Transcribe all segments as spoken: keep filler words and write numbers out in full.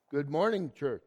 Good morning, church.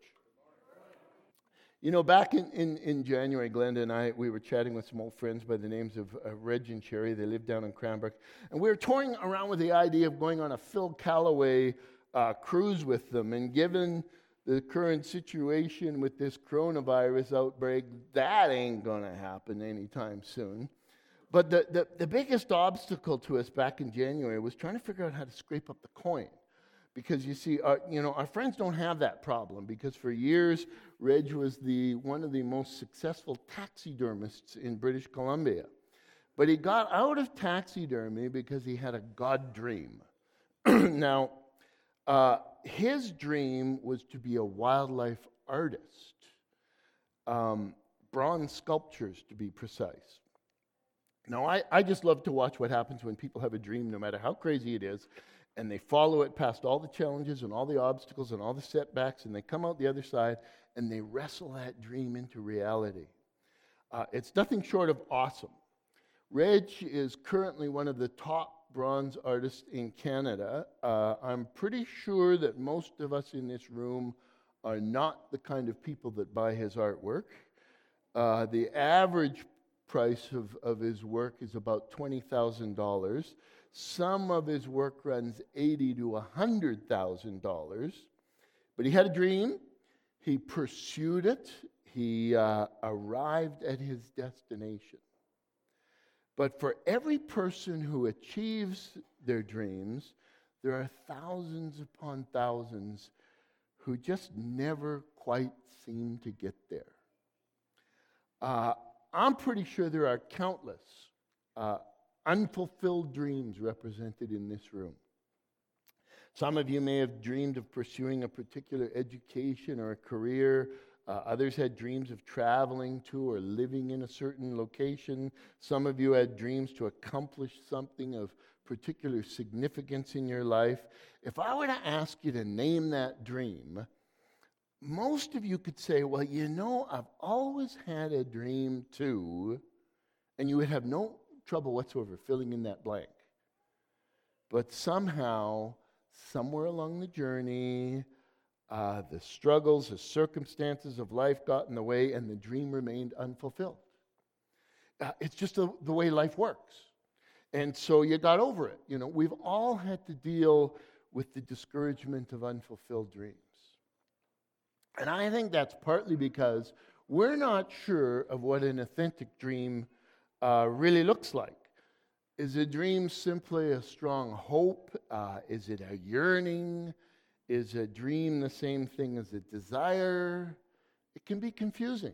You know, back in, in, in January, Glenda and I, we were chatting with some old friends by the names of uh, Reg and Sherry. They live down in Cranbrook. And we were toying around with the idea of going on a Phil Callaway uh, cruise with them. And given the current situation with this coronavirus outbreak, that ain't going to happen anytime soon. But the, the, the biggest obstacle to us back in January was trying to figure out how to scrape up the coin. Because you see, our, you know, our friends don't have that problem because for years, Reg was the one of the most successful taxidermists in British Columbia. But he got out of taxidermy because he had a God dream. Now, uh, his dream was to be a wildlife artist, um, bronze sculptures to be precise. Now, I, I just love to watch what happens when people have a dream, no matter how crazy it is. And they follow it past all the challenges and all the obstacles and all the setbacks, and they come out the other side, and they wrestle that dream into reality. Uh, it's nothing short of awesome. Reg is currently one of the top bronze artists in Canada. Uh, I'm pretty sure that most of us in this room are not the kind of people that buy his artwork. Uh, the average price of, of his work is about twenty thousand dollars. Some of his work runs eighty thousand to one hundred thousand dollars. But he had a dream. He pursued it. He uh, arrived at his destination. But for every person who achieves their dreams, there are thousands upon thousands who just never quite seem to get there. Uh, I'm pretty sure there are countless uh, unfulfilled dreams represented in this room. Some of you may have dreamed of pursuing a particular education or a career. Uh, others had dreams of traveling to or living in a certain location. Some of you had dreams to accomplish something of particular significance in your life. If I were to ask you to name that dream, most of you could say, well, you know, I've always had a dream too, and you would have no trouble whatsoever filling in that blank. But somehow, somewhere along the journey, uh, the struggles, the circumstances of life got in the way, and the dream remained unfulfilled. Uh, it's just the, the way life works. And so you got over it. You know, we've all had to deal with the discouragement of unfulfilled dreams. And I think that's partly because we're not sure of what an authentic dream uh, really looks like. Is a dream simply a strong hope? Uh, is it a yearning? Is a dream the same thing as a desire? It can be confusing.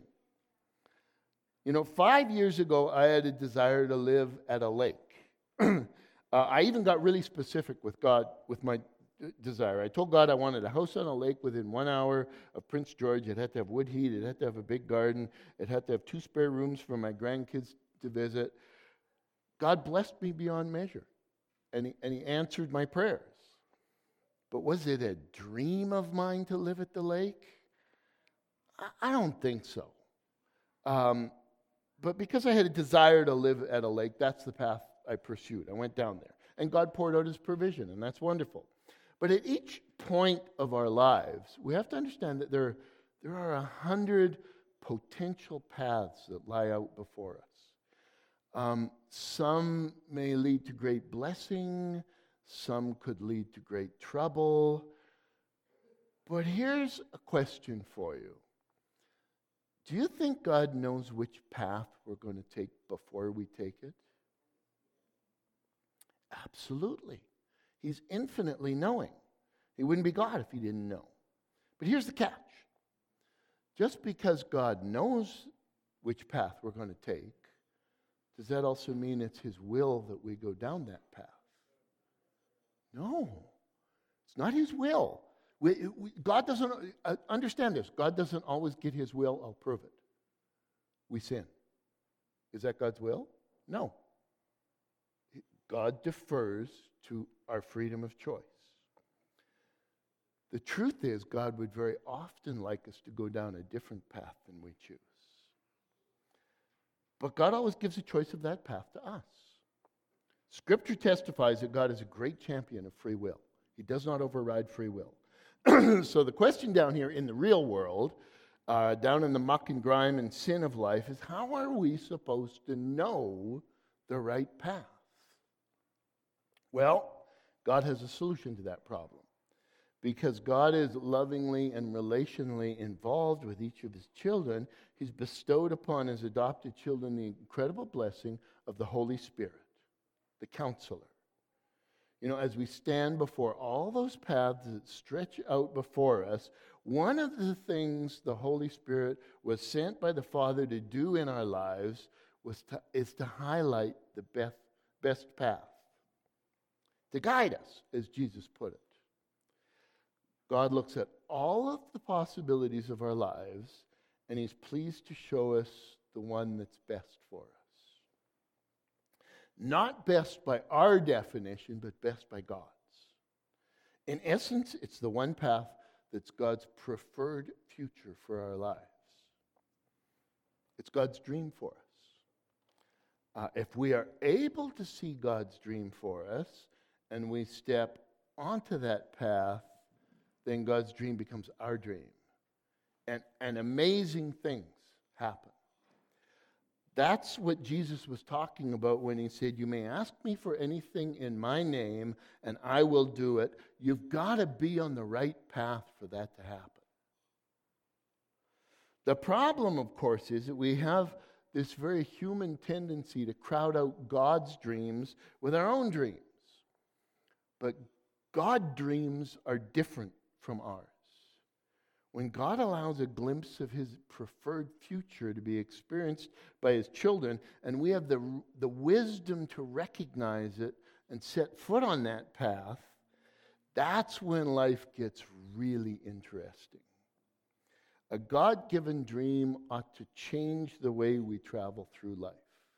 You know, five years ago, I had a desire to live at a lake. uh, I even got really specific with God, with my desire. I told God I wanted a house on a lake within one hour of Prince George. It had to have wood heat. It had to have a big garden. It had to have two spare rooms for my grandkids to visit. God blessed me beyond measure, and he, and he answered my prayers. But was it a dream of mine to live at the lake? I, I don't think so. Um, but because I had a desire to live at a lake, that's the path I pursued. I went down there, and God poured out his provision, and that's wonderful. But at each point of our lives, we have to understand that there, there are a hundred potential paths that lie out before us. Um, some may lead to great blessing, some could lead to great trouble. But here's a question for you. Do you think God knows which path we're going to take before we take it? Absolutely. He's infinitely knowing. He wouldn't be God if he didn't know. But here's the catch. Just because God knows which path we're going to take, does that also mean it's his will that we go down that path? No. It's not his will. We, we, God doesn't, uh, understand this, God doesn't always get his will, I'll prove it. We sin. Is that God's will? No. God defers to our freedom of choice. The truth is, God would very often like us to go down a different path than we choose. But God always gives a choice of that path to us. Scripture testifies that God is a great champion of free will. He does not override free will. So the question down here in the real world, uh, down in the muck and grime and sin of life, is how are we supposed to know the right path? Well, God has a solution to that problem. Because God is lovingly and relationally involved with each of his children, he's bestowed upon his adopted children the incredible blessing of the Holy Spirit, the counselor. You know, as we stand before all those paths that stretch out before us, one of the things the Holy Spirit was sent by the Father to do in our lives was to, is to highlight the best, best path, to guide us, as Jesus put it. God looks at all of the possibilities of our lives, and he's pleased to show us the one that's best for us. Not best by our definition, but best by God's. In essence, it's the one path that's God's preferred future for our lives. It's God's dream for us. Uh, if we are able to see God's dream for us, and we step onto that path, then God's dream becomes our dream. And, and amazing things happen. That's what Jesus was talking about when he said, you may ask me for anything in my name, and I will do it. You've got to be on the right path for that to happen. The problem, of course, is that we have this very human tendency to crowd out God's dreams with our own dreams. But God's dreams are different from ours. When God allows a glimpse of his preferred future to be experienced by his children, and we have the, the wisdom to recognize it and set foot on that path, that's when life gets really interesting. A God-given dream ought to change the way we travel through life.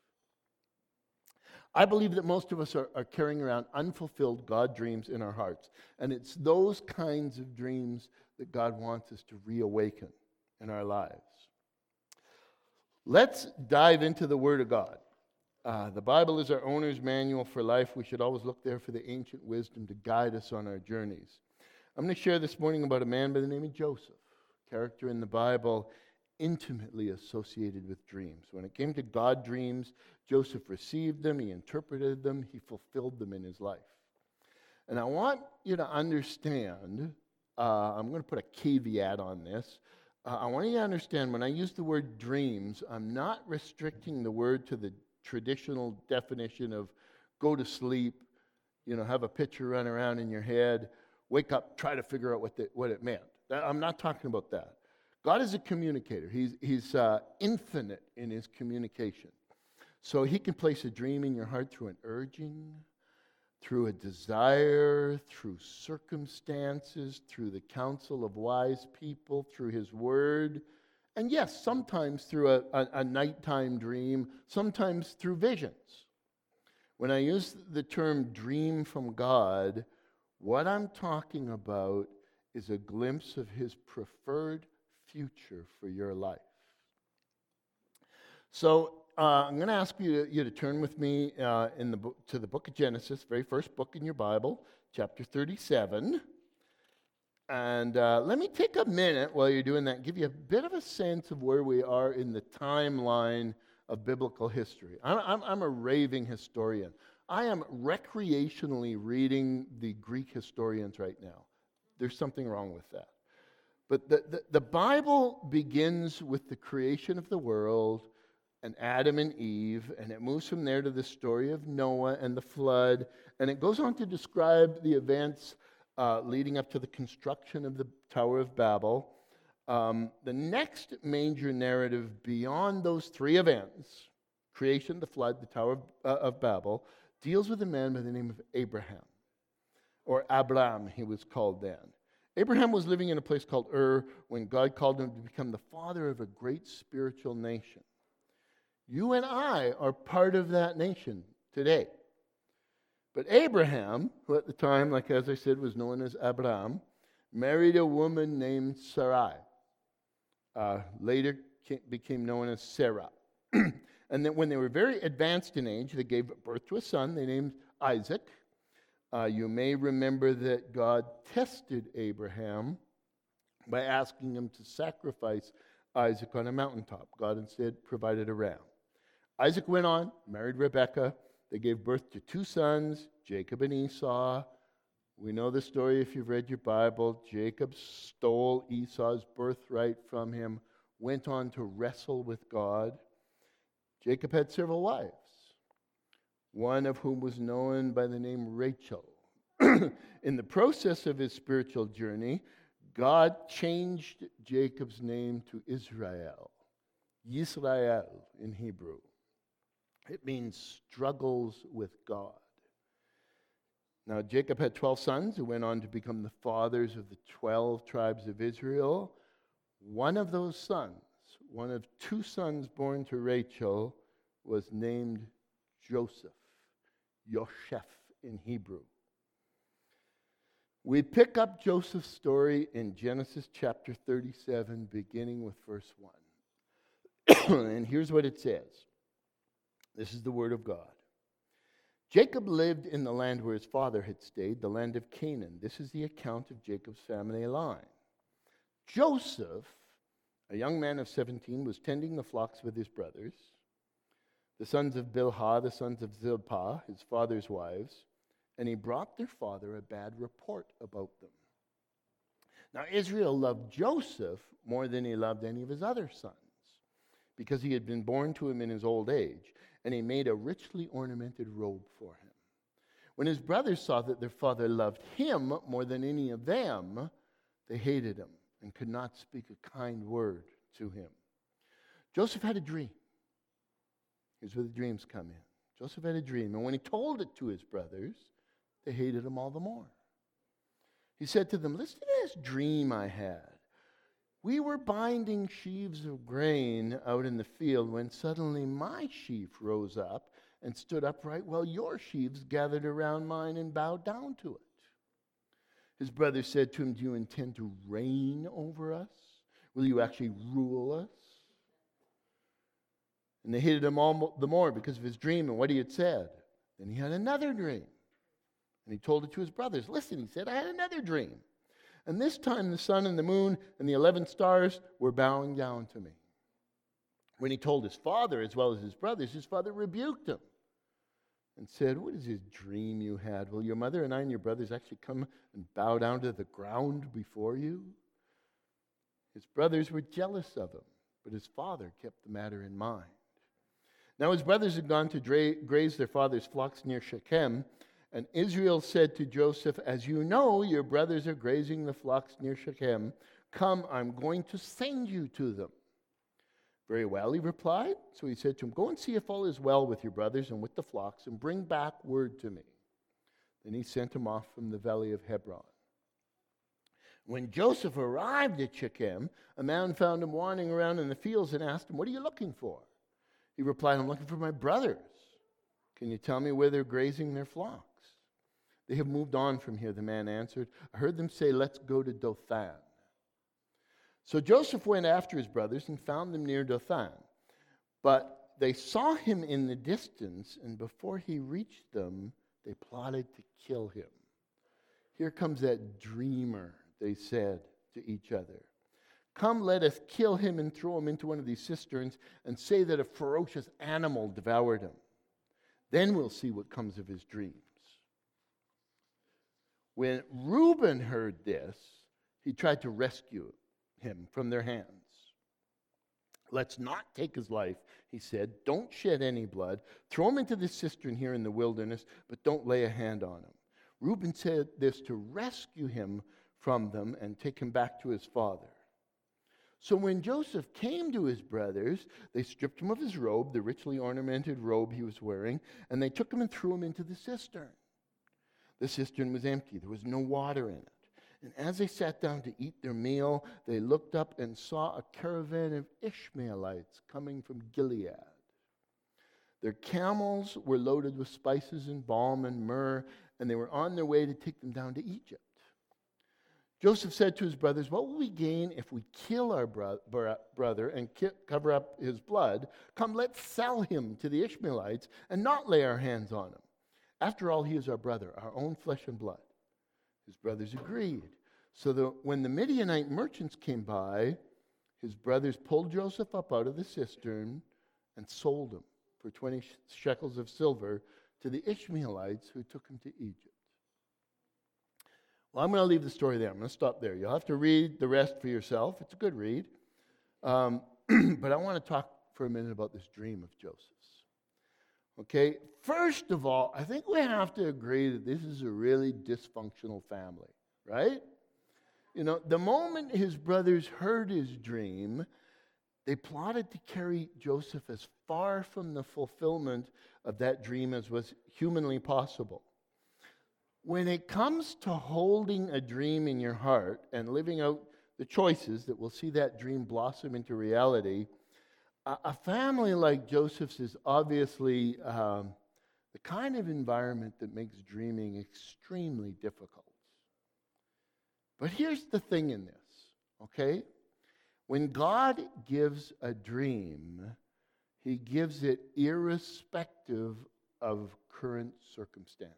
I believe that most of us are, are carrying around unfulfilled God dreams in our hearts. And it's those kinds of dreams that God wants us to reawaken in our lives. Let's dive into the Word of God. Uh, the Bible is our owner's manual for life. We should always look there for the ancient wisdom to guide us on our journeys. I'm going to share this morning about a man by the name of Joseph, character in the Bible intimately associated with dreams. When it came to God dreams, Joseph received them, he interpreted them, he fulfilled them in his life. And I want you to understand, uh, I'm going to put a caveat on this. Uh, I want you to understand when I use the word dreams, I'm not restricting the word to the traditional definition of go to sleep, you know, have a picture run around in your head, wake up, try to figure out what, the, what it meant. I'm not talking about that. God is a communicator. He's, he's uh, infinite in his communication. So he can place a dream in your heart through an urging, through a desire, through circumstances, through the counsel of wise people, through his word. And yes, sometimes through a, a, a nighttime dream, sometimes through visions. When I use the term dream from God, what I'm talking about is a glimpse of his preferred future for your life. So uh, I'm going to ask you to, you to turn with me uh, in the bo- to the book of Genesis, very first book in your Bible, chapter thirty-seven. And uh, let me take a minute while you're doing that and give you a bit of a sense of where we are in the timeline of biblical history. I'm, I'm, I'm a raving historian. I am recreationally reading the Greek historians right now. There's something wrong with that. But the, the, the Bible begins with the creation of the world and Adam and Eve, and it moves from there to the story of Noah and the flood, and it goes on to describe the events uh, leading up to the construction of the Tower of Babel. Um, the next major narrative beyond those three events, creation, the flood, the Tower of, uh, of Babel, deals with a man by the name of Abraham, or Abram, he was called then. Abraham was living in a place called Ur when God called him to become the father of a great spiritual nation. You and I are part of that nation today. But Abraham, who at the time, like as I said, was known as Abram, married a woman named Sarai. Uh, later became known as Sarah. And then when they were very advanced in age, they gave birth to a son they named Isaac. Uh, you may remember that God tested Abraham by asking him to sacrifice Isaac on a mountaintop. God instead provided a ram. Isaac went on, married Rebekah. They gave birth to two sons, Jacob and Esau. We know the story if you've read your Bible. Jacob stole Esau's birthright from him, went on to wrestle with God. Jacob had several wives, one of whom was known by the name Rachel. In the process of his spiritual journey, God changed Jacob's name to Israel, Yisrael in Hebrew. It means struggles with God. Now, Jacob had twelve sons who went on to become the fathers of the twelve tribes of Israel. One of those sons, one of two sons born to Rachel, was named Joseph, Yosheph in Hebrew. We pick up Joseph's story in Genesis chapter thirty-seven, beginning with verse one. And here's what it says. This is the word of God. Jacob lived in the land where his father had stayed, the land of Canaan. This is the account of Jacob's family line. Joseph, a young man of seventeen, was tending the flocks with his brothers, the sons of Bilhah, the sons of Zilpah, his father's wives, and he brought their father a bad report about them. Now, Israel loved Joseph more than he loved any of his other sons, because he had been born to him in his old age, and he made a richly ornamented robe for him. When his brothers saw that their father loved him more than any of them, they hated him and could not speak a kind word to him. Joseph had a dream. Here's where the dreams come in. Joseph had a dream, and when he told it to his brothers, they hated him all the more. He said to them, listen to this dream I had. We were binding sheaves of grain out in the field when suddenly my sheaf rose up and stood upright while your sheaves gathered around mine and bowed down to it. His brothers said to him, do you intend to reign over us? Will you actually rule us? And they hated him all the more because of his dream and what he had said. Then he had another dream. And he told it to his brothers. Listen, he said, I had another dream. And this time the sun and the moon and the eleven stars were bowing down to me. When he told his father as well as his brothers, his father rebuked him and said, what is this dream you had? Will your mother and I and your brothers actually come and bow down to the ground before you? His brothers were jealous of him, but his father kept the matter in mind. Now his brothers had gone to dra- graze their father's flocks near Shechem, and Israel said to Joseph, as you know, your brothers are grazing the flocks near Shechem. Come, I'm going to send you to them. Very well, he replied. So he said to him, go and see if all is well with your brothers and with the flocks, and bring back word to me. Then he sent him off from the valley of Hebron. When Joseph arrived at Shechem, a man found him wandering around in the fields and asked him, what are you looking for? He replied, I'm looking for my brothers. Can you tell me where they're grazing their flocks? They have moved on from here, the man answered. I heard them say, let's go to Dothan. So Joseph went after his brothers and found them near Dothan. But they saw him in the distance, and before he reached them, they plotted to kill him. Here comes that dreamer, they said to each other. Come, let us kill him and throw him into one of these cisterns and say that a ferocious animal devoured him. Then we'll see what comes of his dreams. When Reuben heard this, he tried to rescue him from their hands. Let's not take his life, he said. Don't shed any blood. Throw him into this cistern here in the wilderness, but don't lay a hand on him. Reuben said this to rescue him from them and take him back to his father. So when Joseph came to his brothers, they stripped him of his robe, the richly ornamented robe he was wearing, and they took him and threw him into the cistern. The cistern was empty. There was no water in it. And as they sat down to eat their meal, they looked up and saw a caravan of Ishmaelites coming from Gilead. Their camels were loaded with spices and balm and myrrh, and they were on their way to take them down to Egypt. Joseph said to his brothers, what will we gain if we kill our bro- bro- brother and ki- cover up his blood? Come, let's sell him to the Ishmaelites and not lay our hands on him. After all, he is our brother, our own flesh and blood. His brothers agreed. So that when the Midianite merchants came by, his brothers pulled Joseph up out of the cistern and sold him for twenty shekels of silver to the Ishmaelites who took him to Egypt. Well, I'm going to leave the story there. I'm going to stop there. You'll have to read the rest for yourself. It's a good read. Um, but I want to talk for a minute about this dream of Joseph's. Okay, first of all, I think we have to agree that this is a really dysfunctional family, right? You know, the moment his brothers heard his dream, they plotted to carry Joseph as far from the fulfillment of that dream as was humanly possible. When it comes to holding a dream in your heart and living out the choices that will see that dream blossom into reality, a, a family like Joseph's is obviously um, the kind of environment that makes dreaming extremely difficult. But here's the thing in this, okay? When God gives a dream, he gives it irrespective of current circumstances.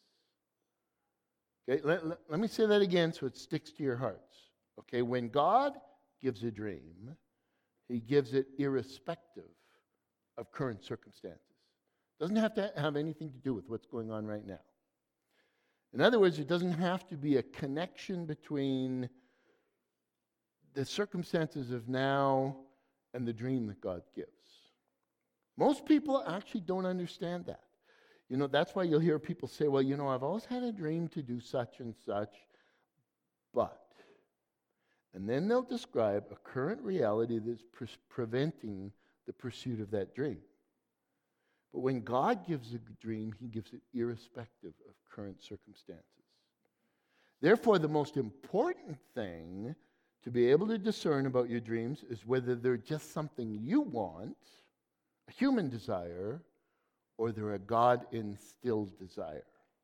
Okay, let, let, let me say that again so it sticks to your hearts. Okay, when God gives a dream, he gives it irrespective of current circumstances. Doesn't have to have anything to do with what's going on right now. In other words, it doesn't have to be a connection between the circumstances of now and the dream that God gives. Most people actually don't understand that. You know, that's why you'll hear people say, well, you know, I've always had a dream to do such and such, but. And then they'll describe a current reality that's pre- preventing the pursuit of that dream. But when God gives a dream, he gives it irrespective of current circumstances. Therefore, the most important thing to be able to discern about your dreams is whether they're just something you want, a human desire, or they're a God-instilled desire.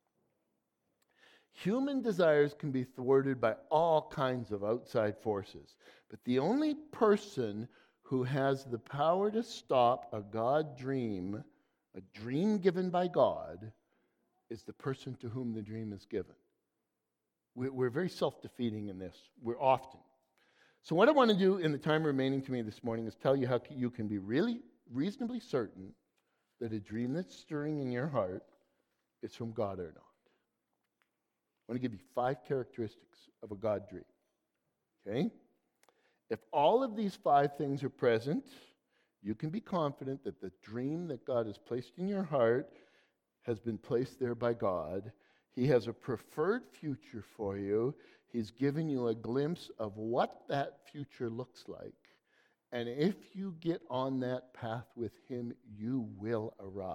Human desires can be thwarted by all kinds of outside forces, but the only person who has the power to stop a God dream, a dream given by God, is the person to whom the dream is given. We're very self-defeating in this. We're often. So what I want to do in the time remaining to me this morning is tell you how you can be really reasonably certain that a dream that's stirring in your heart is from God or not. I want to give you five characteristics of a God dream. Okay? If all of these five things are present, you can be confident that the dream that God has placed in your heart has been placed there by God. He has a preferred future for you. He's given you a glimpse of what that future looks like. And if you get on that path with him, you will arrive.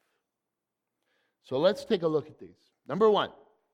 So let's take a look at these. Number one,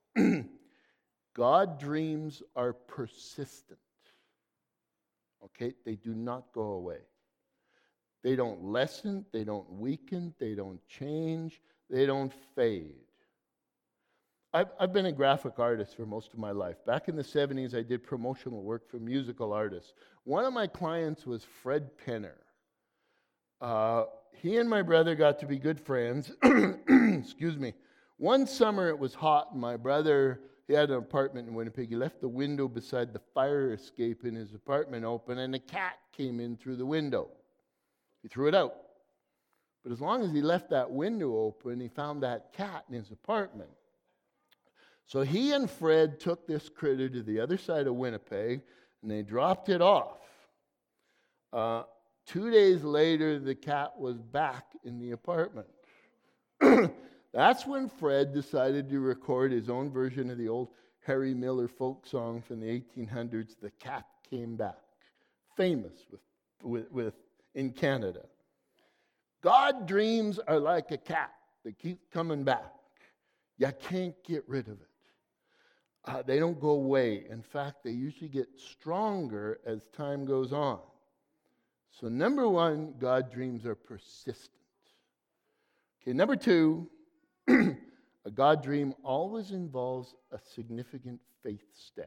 God dreams are persistent. Okay? They do not go away. They don't lessen, they don't weaken, they don't change, they don't fade. I've, I've been a graphic artist for most of my life. Back in the seventies, I did promotional work for musical artists. One of my clients was Fred Penner. Uh, he and my brother got to be good friends. Excuse me. One summer it was hot, and my brother, he had an apartment in Winnipeg. He left the window beside the fire escape in his apartment open, and a cat came in through the window. He threw it out. But as long as he left that window open, he found that cat in his apartment. So he and Fred took this critter to the other side of Winnipeg, and they dropped it off. Uh, two days later, the cat was back in the apartment. That's when Fred decided to record his own version of the old Harry Miller folk song from the eighteen hundreds, "The Cat Came Back," famous with, with, with in Canada. God dreams are like a cat that keeps coming back. You can't get rid of it. Uh, they don't go away. In fact, they usually get stronger as time goes on. So number one, God dreams are persistent. Okay, number two, a God dream always involves a significant faith step.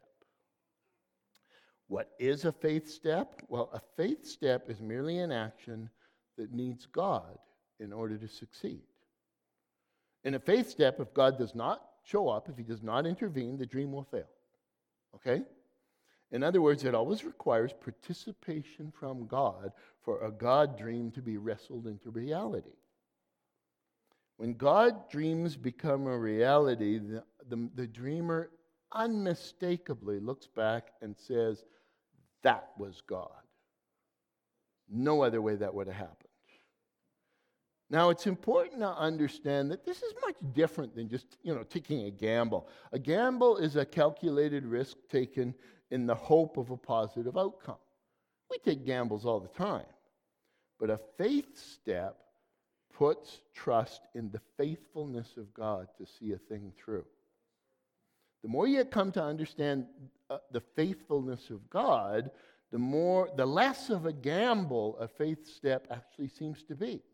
What is a faith step? Well, a faith step is merely an action that needs God in order to succeed. In a faith step, if God does not show up, if he does not intervene, the dream will fail. Okay? In other words, it always requires participation from God for a God dream to be wrestled into reality. When God dreams become a reality, the, the, the dreamer unmistakably looks back and says, that was God. No other way that would have happened. Now, it's important to understand that this is much different than just, you know, taking a gamble. A gamble is a calculated risk taken in the hope of a positive outcome. We take gambles all the time. But a faith step puts trust in the faithfulness of God to see a thing through. The more you come to understand uh, the faithfulness of God, the more, the less of a gamble a faith step actually seems to be.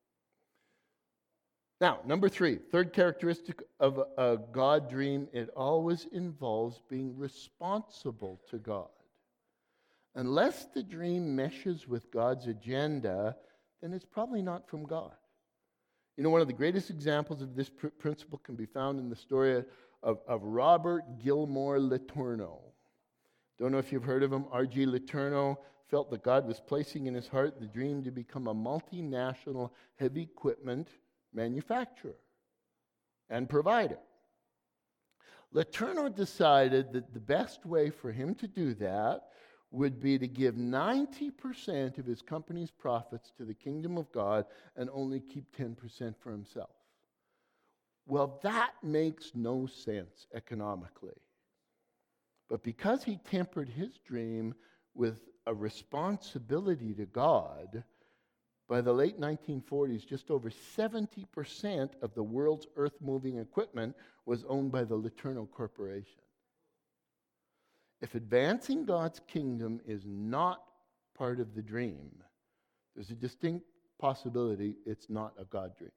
Now, number three, third characteristic of a, a God dream, it always involves being responsible to God. Unless the dream meshes with God's agenda, then it's probably not from God. You know, one of the greatest examples of this pr- principle can be found in the story of, of Robert Gilmore Letourneau. Don't know if you've heard of him. R G Letourneau felt that God was placing in his heart the dream to become a multinational heavy equipment manufacturer and provider. Letourneau decided that the best way for him to do that would be to give ninety percent of his company's profits to the kingdom of God and only keep ten percent for himself. Well, that makes no sense economically. But because he tempered his dream with a responsibility to God, by the late nineteen forties, just over seventy percent of the world's earth-moving equipment was owned by the Letourneau Corporation. If advancing God's kingdom is not part of the dream, there's a distinct possibility it's not a God dream.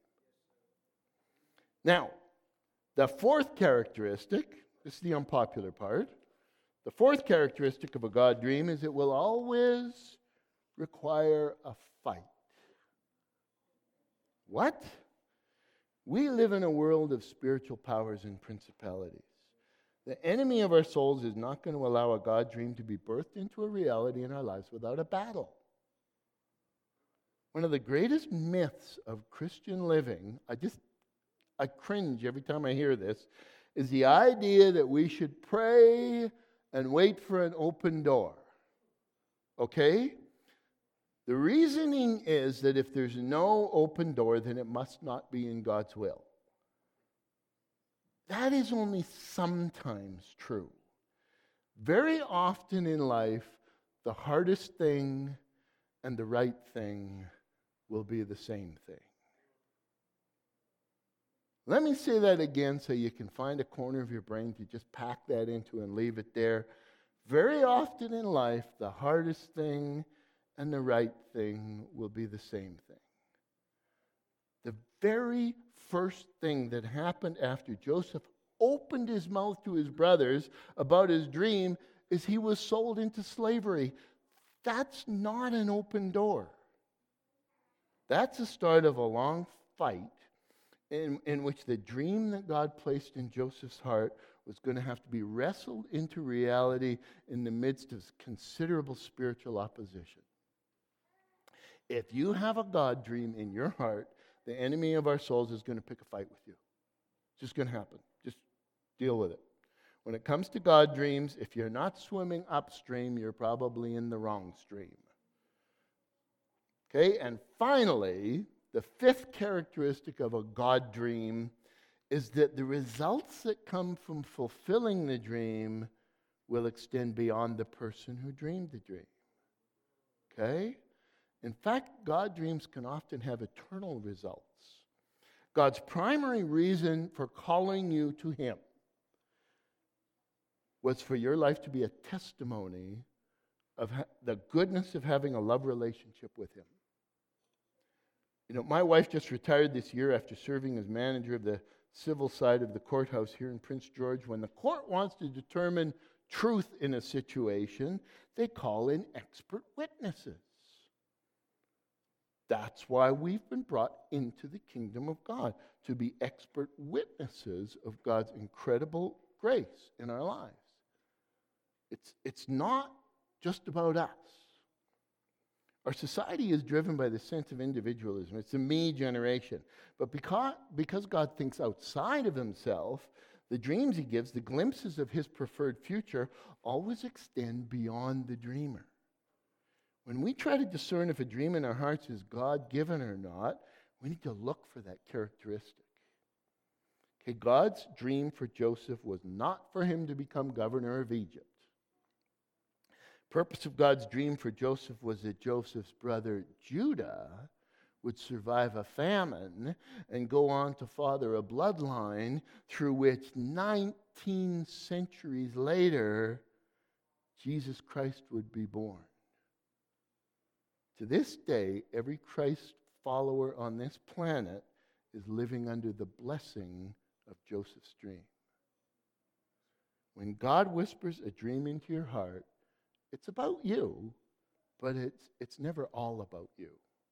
Now, the fourth characteristic, this is the unpopular part, the fourth characteristic of a God dream is it will always require a fight. What? We live in a world of spiritual powers and principalities. The enemy of our souls is not going to allow a God dream to be birthed into a reality in our lives without a battle. One of the greatest myths of Christian living, I just, I cringe every time I hear this, is the idea that we should pray and wait for an open door. Okay? The reasoning is that if there's no open door, then it must not be in God's will. That is only sometimes true. Very often in life, the hardest thing and the right thing will be the same thing. Let me say that again so you can find a corner of your brain to just pack that into and leave it there. Very often in life, the hardest thing and the right thing will be the same thing. The very first thing that happened after Joseph opened his mouth to his brothers about his dream is he was sold into slavery. That's not an open door. That's the start of a long fight in, in which the dream that God placed in Joseph's heart was going to have to be wrestled into reality in the midst of considerable spiritual opposition. If you have a God dream in your heart, the enemy of our souls is going to pick a fight with you. It's just going to happen. Just deal with it. When it comes to God dreams, if you're not swimming upstream, you're probably in the wrong stream. Okay, and finally, the fifth characteristic of a God dream is that the results that come from fulfilling the dream will extend beyond the person who dreamed the dream. Okay? In fact, God dreams can often have eternal results. God's primary reason for calling you to Him was for your life to be a testimony of ha- the goodness of having a love relationship with Him. You know, my wife just retired this year after serving as manager of the civil side of the courthouse here in Prince George. When the court wants to determine truth in a situation, they call in expert witnesses. That's why we've been brought into the kingdom of God, to be expert witnesses of God's incredible grace in our lives. It's, it's not just about us. Our society is driven by the sense of individualism. It's a me generation. But because, because God thinks outside of himself, the dreams he gives, the glimpses of his preferred future, always extend beyond the dreamer. When we try to discern if a dream in our hearts is God-given or not, we need to look for that characteristic. Okay, God's dream for Joseph was not for him to become governor of Egypt. Purpose of God's dream for Joseph was that Joseph's brother Judah would survive a famine and go on to father a bloodline through which nineteen centuries later, Jesus Christ would be born. To this day, every Christ follower on this planet is living under the blessing of Joseph's dream. When God whispers a dream into your heart, it's about you, but it's, it's never all about you.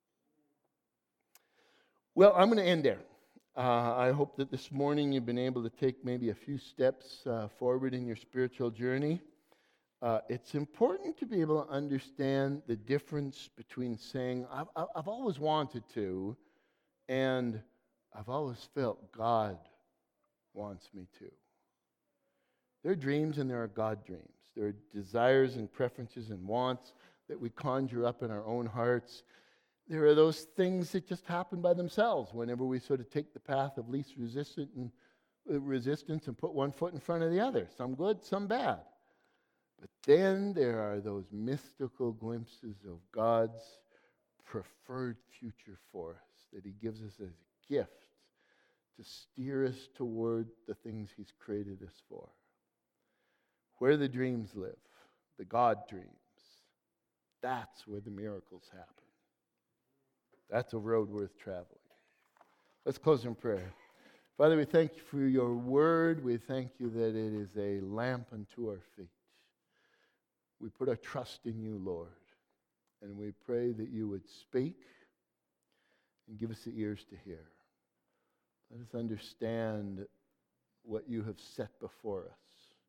Well, I'm going to end there. Uh, I hope that this morning you've been able to take maybe a few steps uh, forward in your spiritual journey. Uh, it's important to be able to understand the difference between saying, I've, I've always wanted to, and I've always felt God wants me to. There are dreams and there are God dreams. There are desires and preferences and wants that we conjure up in our own hearts. There are those things that just happen by themselves whenever we sort of take the path of least resistance and, uh, resistance and put one foot in front of the other. Some good, some bad. But then there are those mystical glimpses of God's preferred future for us that he gives us as a gift to steer us toward the things he's created us for. Where the dreams live, the God dreams, that's where the miracles happen. That's a road worth traveling. Let's close in prayer. Father, we thank you for your word. We thank you that it is a lamp unto our feet. We put our trust in you, Lord, and we pray that you would speak and give us the ears to hear. Let us understand what you have set before us.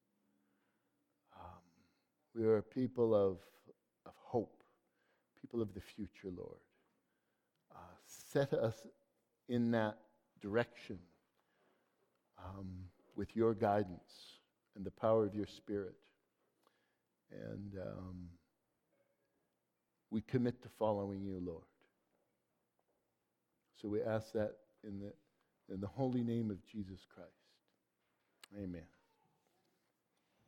Um, we are a people of, of hope, people of the future, Lord. Uh, set us in that direction um, with your guidance and the power of your Spirit. And um, we commit to following you, Lord. So we ask that in the, in the holy name of Jesus Christ. Amen.